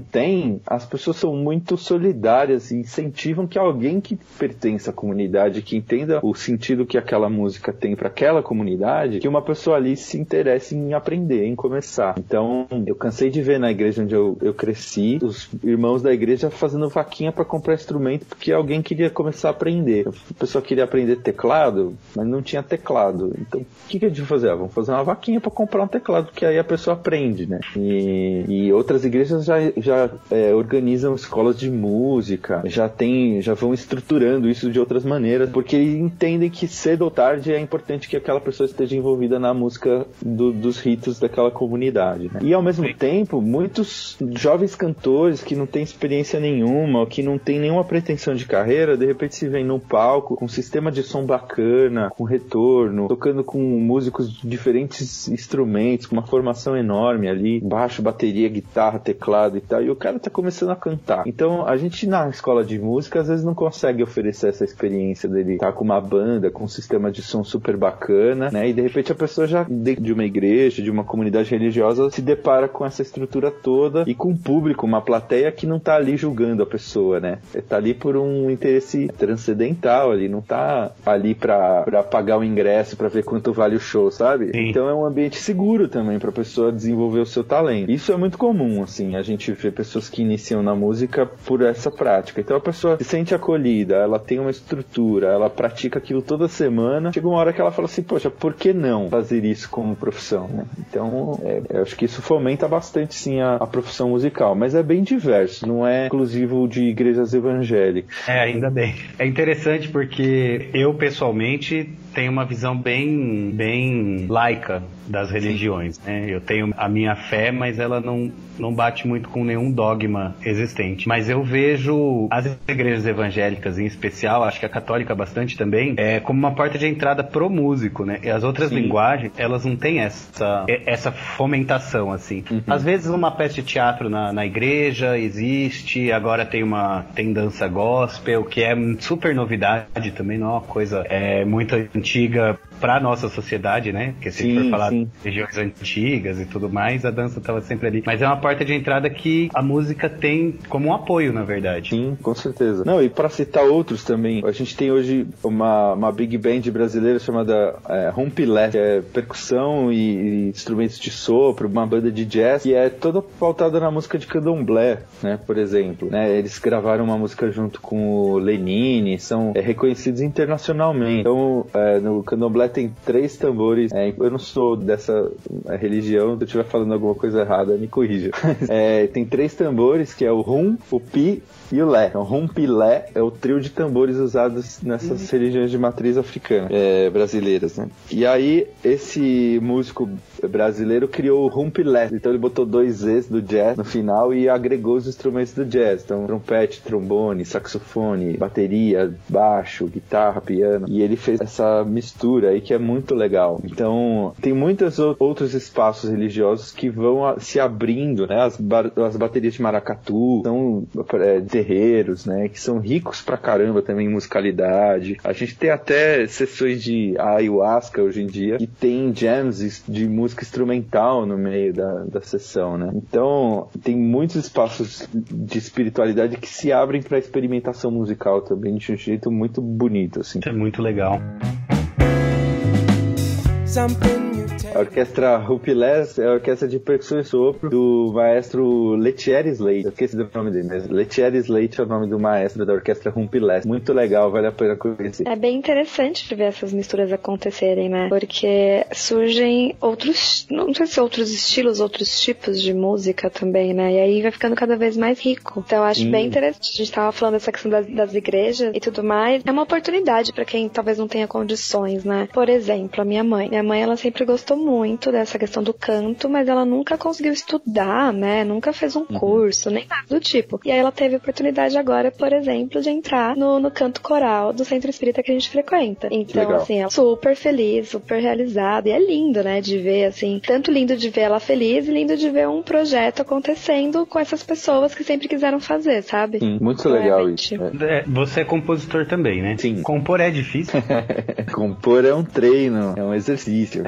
tem, as pessoas são muito solidárias e incentivam que alguém que pertence à comunidade, que entenda o sentido que aquela música tem para aquela comunidade, que uma pessoa ali se interesse em aprender, em começar. Então, eu cansei de ver na igreja onde eu, eu cresci, os irmãos da igreja fazendo vaquinha para comprar instrumento, porque alguém queria começar a aprender. A pessoa queria aprender teclado, mas não tinha teclado. Então, o que, que a gente vai fazer? Ah, vamos fazer uma vaquinha para comprar um teclado, porque aí a pessoa aprende, né? E, e outras igrejas já, já é, organizam escolas de música, já tem, já vão estruturando isso de outras maneiras, porque entendem que cedo ou tarde é importante que aquela pessoa esteja envolvida na música do, dos ritos daquela comunidade, né? E ao mesmo tempo, muitos jovens cantores que não têm experiência nenhuma, ou que não têm nenhuma pretensão de carreira, de repente se vêm no palco com um sistema de som bacana, com retorno, tocando com músicos de diferentes instrumentos, com uma formação enorme ali, baixo, bateria, guitarra, teclado e tal, e o cara tá começando a cantar. Então, a gente na escola de música às vezes não consegue oferecer essa experiência dele estar com uma banda, com um sistema de som super bacana, né? E de repente a pessoa já, de uma igreja, de uma comunidade religiosa, se depara com essa estrutura toda e com um público, uma plateia que não tá ali julgando a pessoa, né? Tá ali por um interesse transcendental ali, não tá ali pra, pra pagar o ingresso, pra ver quanto vale o show, sabe? Sim. Então é um ambiente seguro também pra pessoa desenvolver o seu talento. Isso é muito comum, assim, a gente vê pessoas que iniciam na música por essa prática. Então a pessoa se sente acolhida, ela tem uma estrutura, ela pratica aquilo toda semana, chega uma hora que ela fala assim, poxa, por que não fazer isso como profissão, né? Então, é, eu acho que isso fomenta bastante, sim, a, a profissão musical, mas é bem diverso, não é exclusivo de igrejas evangélicas. É, ainda bem. É interessante porque eu, pessoalmente, tenho uma visão bem, bem laica das religiões, né? Eu tenho a minha fé, mas ela não, não bate muito com nenhum dogma existente. Mas eu vejo as igrejas evangélicas, em especial, acho que a católica bastante também, é como uma porta de entrada pro músico, né? E as outras Sim. linguagens, elas não têm essa, essa fomentação, assim. Uhum. Às vezes uma peça de teatro na, na igreja existe, agora tem uma tem dança gospel, que é super novidade também, não é uma coisa é, muito antiga pra nossa sociedade, né? Porque se sim, for falar sim. de regiões antigas e tudo mais, a dança estava sempre ali. Mas é uma porta de entrada que a música tem como um apoio, na verdade. Sim, com certeza. Não, e para citar outros também, a gente tem hoje uma, uma big band brasileira chamada é, Rumpilé, que é percussão e, e instrumentos de sopro, uma banda de jazz, que é toda pautada na música de candomblé, né? Por exemplo, né? Eles gravaram uma música junto com o Lenine, são é, reconhecidos internacionalmente. Então, é, no candomblé tem três tambores. É, eu não sou dessa religião, se eu estiver falando alguma coisa errada, me corrija. É, tem três tambores, que é o rum, o pi e o lé. Então, rum, pi, lé é o trio de tambores usados nessas uhum. religiões de matriz africana, é, brasileiras, né? E aí, esse músico brasileiro criou o rumpilé. Então ele botou dois Z's do jazz no final e agregou os instrumentos do jazz. Então, trompete, trombone, saxofone, bateria, baixo, guitarra, piano. E ele fez essa mistura aí que é muito legal. Então, tem muitos outros espaços religiosos que vão a, se abrindo, né? As, ba- as baterias de maracatu, são é, terreiros, né? Que são ricos pra caramba também em musicalidade. A gente tem até sessões de ayahuasca hoje em dia, que tem jams de música instrumental no meio da, da sessão, né? Então, tem muitos espaços de espiritualidade que se abrem pra experimentação musical também, de um jeito muito bonito, assim. É muito legal. A orquestra Rumpilés é a orquestra de percussão e sopro do maestro Letieri Slate. Eu esqueci do nome dele, mas Letieri Slate é o nome do maestro da orquestra Rumpilés. Muito legal, vale a pena conhecer. É bem interessante ver essas misturas acontecerem, né? Porque surgem outros, não sei se outros estilos, outros tipos de música também, né? E aí vai ficando cada vez mais rico. Então eu acho hum. bem interessante. A gente tava falando dessa questão das, das igrejas e tudo mais. É uma oportunidade pra quem talvez não tenha condições, né? Por exemplo, a minha mãe. Minha mãe, ela sempre gostou muito dessa questão do canto, mas ela nunca conseguiu estudar, né? Nunca fez um uhum. curso, nem nada do tipo. E aí ela teve a oportunidade agora, por exemplo, de entrar no, no canto coral do centro espírita que a gente frequenta. Então, legal. Assim, ela é super feliz, super realizada. E é lindo, né? De ver, assim, tanto lindo de ver ela feliz e lindo de ver um projeto acontecendo com essas pessoas que sempre quiseram fazer, sabe? Sim, muito então, legal é isso. É. Você é compositor também, né? Sim. Compor é difícil? Compor é um treino, é um exercício. É, eu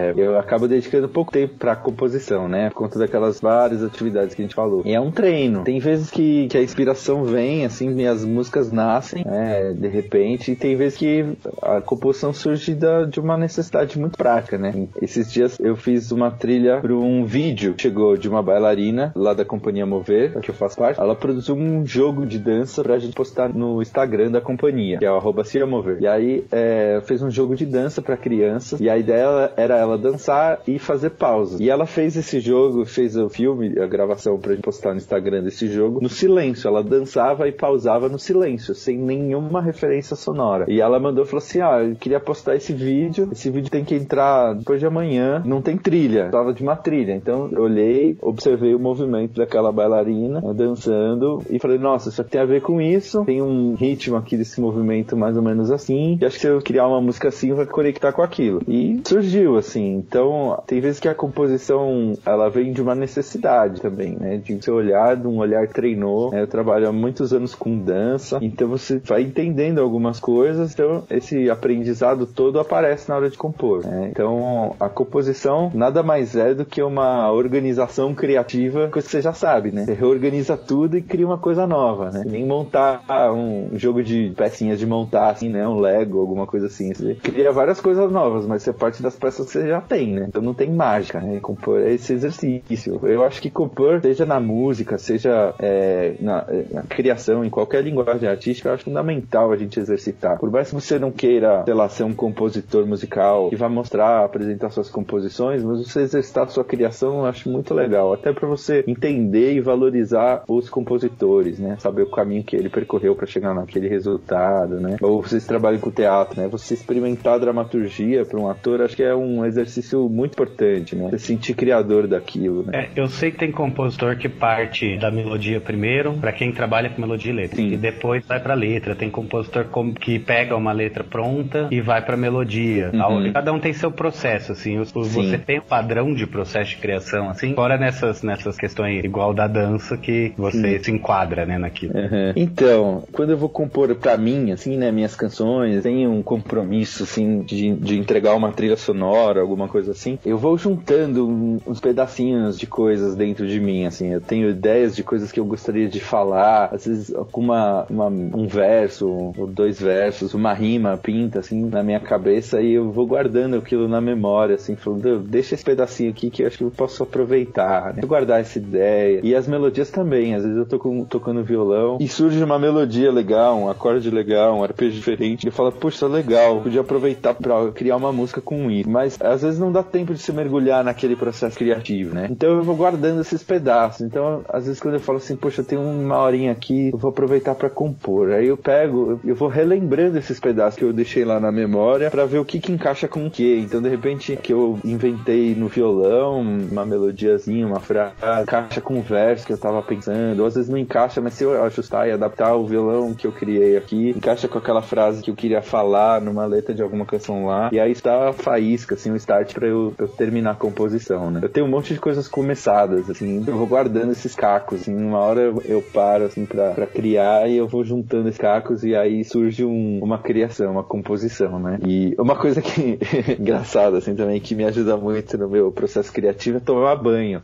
acabo dedicando pouco tempo pra composição, né? Por conta daquelas várias atividades que a gente falou. E é um treino. Tem vezes que, que a inspiração vem, assim, minhas músicas nascem, né? De repente, e tem vezes que a composição surge da, de uma necessidade muito prática, né? Esses dias eu fiz uma trilha para um vídeo, chegou de uma bailarina lá da companhia Mover, que eu faço parte. Ela produziu um jogo de dança pra gente postar no Instagram da companhia, que é o arroba Cira Mover. E aí é, fez um jogo de dança pra crianças, e a ideia era ela dançar e fazer pausas. E ela fez esse jogo, fez o filme, a gravação pra gente postar no Instagram desse jogo, no silêncio. Ela dançava e pausava no silêncio, sem nenhuma referência sonora. E ela mandou, falou assim, ah, eu queria postar esse vídeo, esse vídeo tem que entrar depois de amanhã, não tem trilha, tava de uma trilha. Então eu olhei, observei o movimento daquela bailarina dançando e falei, nossa, isso aqui tem a ver com isso, tem um ritmo aqui desse movimento mais ou menos assim, e acho que se eu criar uma música assim vai conectar com aquilo. E surgiu, assim. Então tem vezes que a composição ela vem de uma necessidade também, né, de seu olhar, de um olhar que treinou, né? Eu trabalho há muitos anos com dança, então você vai entendendo algumas coisas, então esse aprendizado todo aparece na hora de compor, né? Então a composição nada mais é do que uma organização criativa, coisa que você já sabe, né? Você reorganiza tudo e cria uma coisa nova, né? Nem montar um jogo de pecinhas de montar, assim, né? Um Lego, alguma coisa assim. Você cria várias coisas novas, mas você parte das peças que você já tem, né? Então não tem mágica, né? Compor é esse exercício. Eu acho que compor, seja na música, seja é, na, na criação, em qualquer linguagem artística, eu acho fundamental a gente exercitar. Por mais que você não queira, sei lá, ser um compositor musical que vai mostrar, apresentar suas composições, mas você exercitar a sua criação eu acho muito legal. Até para você entender e valorizar os compositores, né? Saber o caminho que ele percorreu para chegar naquele resultado, né? Ou vocês trabalham com teatro, né? Você experimentar a dramaturgia para um ator, acho que é um exercício muito importante, né? Você se sentir criador daquilo, né? É, eu sei que tem compositor que parte da melodia primeiro, para quem trabalha com melodia e letra. Sim. E depois vai pra letra. Tem compositor que pega uma letra pronta e vai pra melodia. Uhum. Cada um tem seu processo, assim. Você tem um padrão de processo de criação, assim, fora nessas, nessas questões igual da dança que você Sim. se enquadra, né, naquilo. Uhum. Então, quando eu vou compor pra mim, assim, né, minhas canções, tenho um compromisso, assim, de, de entregar uma trilha sonora, alguma coisa assim, eu vou juntando uns pedacinhos de coisas dentro de mim, assim. Eu tenho ideias de coisas que eu gostaria de falar, às vezes com uma, uma, um verso, ou dois versos, uma rima pinta, assim, na minha cabeça, e eu vou guardando aquilo na memória, assim, falando, deixa esse pedacinho aqui que eu acho que eu posso aproveitar, né? Vou guardar essa ideia. E as melodias também, às vezes eu tô com, tocando violão e surge uma melodia legal, um acorde legal, um arpejo diferente, e eu falo, puxa, legal, podia aproveitar pra criar uma música com isso. Mas às vezes não dá tempo de se mergulhar naquele processo criativo, né? Então eu vou guardando esses pedaços. Então, às vezes quando eu falo assim, poxa, eu tenho uma horinha aqui, eu vou aproveitar pra compor. Aí eu pego, eu vou relembrando esses pedaços que eu deixei lá na memória pra ver o que que encaixa com o que. Então, de repente, que eu inventei no violão, uma melodiazinha, uma frase, encaixa com o verso que eu tava pensando. Ou às vezes não encaixa, mas se eu ajustar e adaptar o violão que eu criei aqui, encaixa com aquela frase que eu queria falar numa letra de alguma canção lá. E aí está a faísca, assim, o start pra eu, eu terminar a composição, né? Eu tenho um monte de coisas começadas, assim, eu vou guardando esses cacos, assim, uma hora eu, eu paro, assim, pra, pra criar e eu vou juntando esses cacos e aí surge um, uma criação, uma composição, né? E uma coisa que, engraçada, assim, também, que me ajuda muito no meu processo criativo é tomar banho.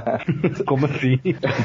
Como assim?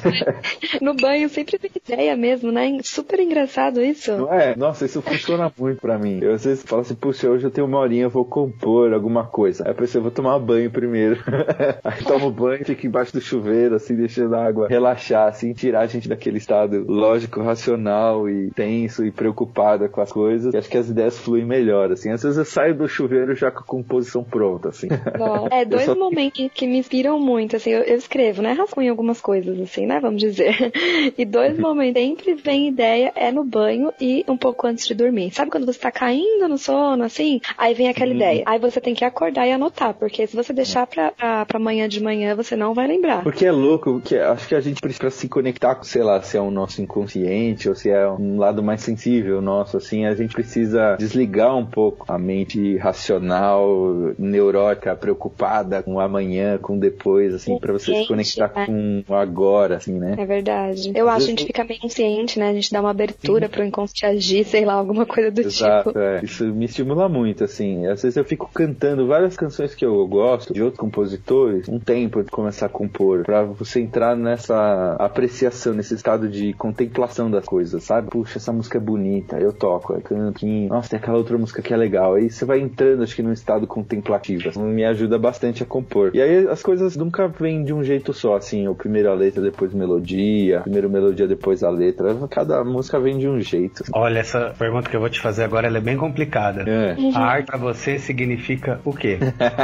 No banho sempre tem ideia mesmo, né? Super engraçado isso. Não é? Nossa, isso funciona muito pra mim. Eu às vezes falo assim, puxa, hoje eu tenho uma horinha, eu vou compor alguma coisa. Aí eu pensei, eu vou tomar banho primeiro. Aí tomo banho, fico embaixo do chuveiro, assim, deixando a água relaxar, assim, tirar a gente daquele estado lógico, racional e tenso e preocupado com as coisas. E acho que as ideias fluem melhor, assim. Às vezes eu saio do chuveiro já com a composição pronta, assim. Bom, é, dois só... momentos que me inspiram muito, assim, eu, eu escrevo, né, rascunho algumas coisas, assim, né, vamos dizer. E dois momentos sempre vem ideia, é no banho e um pouco antes de dormir. Sabe quando você tá caindo no sono, assim? Aí vem aquela uhum. ideia. Aí você tem que acordar e anotar, porque se você deixar pra, pra, pra amanhã de manhã, você não vai lembrar. Porque é louco, que acho que a gente precisa se conectar com, sei lá, se é o nosso inconsciente ou se é um lado mais sensível nosso, assim, a gente precisa desligar um pouco a mente racional, neurótica, preocupada com o amanhã, com o depois, assim, pra você se conectar é. com o agora, assim, né? É verdade. Eu Às acho que a gente fica meio consciente, né? A gente dá uma abertura Sim. pro inconsciente agir, sei lá, alguma coisa do Exato, tipo. É. Isso me estimula muito, assim. Às vezes eu fico cantando várias canções que que eu gosto de outros compositores, um tempo de começar a compor, pra você entrar nessa apreciação, nesse estado de contemplação das coisas, sabe? Puxa, essa música é bonita, eu toco, eu canto, nossa, tem aquela outra música que é legal. Aí você vai entrando, acho que num estado contemplativo. Assim, me ajuda bastante a compor. E aí as coisas nunca vêm de um jeito só, assim, o primeiro a letra, depois melodia, primeiro melodia, depois a letra. Cada música vem de um jeito. Olha, essa pergunta que eu vou te fazer agora, ela é bem complicada. É. A arte pra você significa o quê?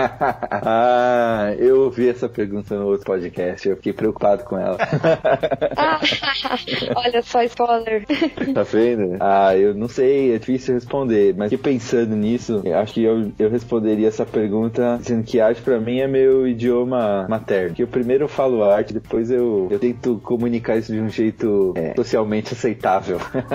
Ah, eu ouvi essa pergunta no outro podcast, eu fiquei preocupado com ela. Ah, olha só, spoiler. Tá vendo? Ah, eu não sei, é difícil responder, mas fiquei pensando nisso, acho que eu, eu responderia essa pergunta dizendo que arte pra mim é meu idioma materno. Que eu primeiro falo arte, depois eu, eu tento comunicar isso de um jeito é, socialmente aceitável.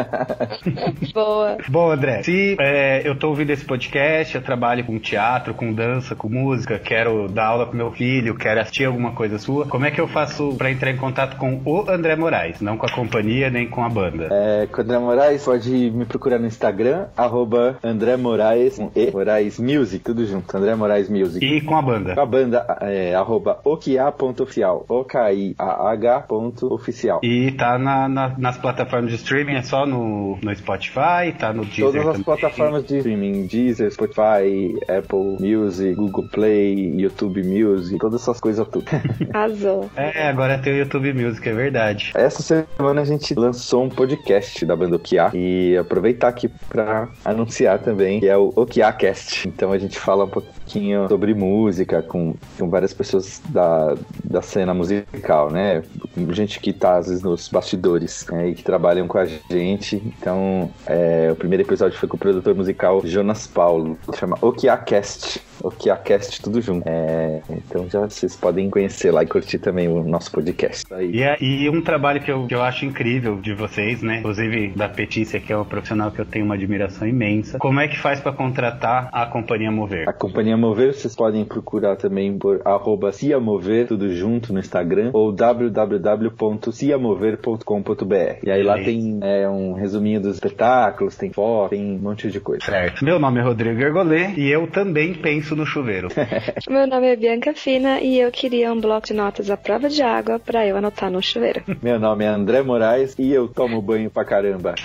Boa. Bom, André, se é, eu tô ouvindo esse podcast, eu trabalho com teatro, com dança, com música, quero dar aula pro meu filho, quero assistir alguma coisa sua, como é que eu faço pra entrar em contato com o André Moraes? Não com a companhia, nem com a banda. É, com o André Moraes, pode me procurar no Instagram, arroba André Moraes, com E, Moraes Music, tudo junto, André Moraes Music. E com a banda? Com a banda, é, arroba okia.oficial, O K I A H ponto oficial. E tá na, na, nas plataformas de streaming, é só no, no Spotify, tá no Deezer Todas as também. plataformas de streaming, Deezer, Spotify, Apple Music, Google Play, YouTube Music, todas essas coisas tudo. Arrasou. É, agora tem o YouTube Music, é verdade. Essa semana a gente lançou um podcast da banda Okia e aproveitar aqui pra anunciar também que é o OkiaCast. Então a gente fala um pouquinho sobre música com, com várias pessoas da, da cena musical, né? Gente que tá às vezes nos bastidores, né? E que trabalham com a gente. Então é, o primeiro episódio foi com o produtor musical Jonas Paulo, chama OkiaCast. OkiaCast, tudo junto. É, então já vocês podem conhecer lá e curtir também o nosso podcast. E, é, e um trabalho que eu, que eu acho incrível de vocês, né? Inclusive da Petícia, que é uma profissional que eu tenho uma admiração imensa. Como é que faz pra contratar a Companhia Mover? A Companhia Mover, vocês podem procurar também por arroba ciamover, tudo junto no Instagram, ou w w w ponto ciamover ponto com ponto b r. E aí lá tem é, um resuminho dos espetáculos, tem foto, tem um monte de coisa. Certo. Meu nome é Rodrigo Ergolê e eu também penso no chuveiro. Meu nome é Bianca Fina e eu queria um bloco de notas à prova de água pra eu anotar no chuveiro. Meu nome é André Moraes e eu tomo banho pra caramba.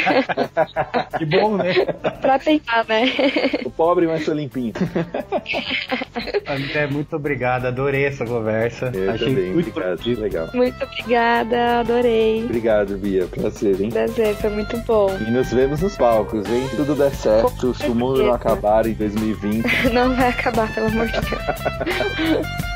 Que bom, né? Pra tentar, né? O pobre, mas sou limpinho. André, muito obrigado. Adorei essa conversa. Eu Achei também, muito obrigado. Legal. Muito obrigada, adorei. Obrigado, Bia. Prazer, hein? Prazer, foi muito bom. E nos vemos nos palcos, hein? Tudo der certo, se o mundo não acabar em dois mil e vinte. Não vai acabar, pelo amor de Deus.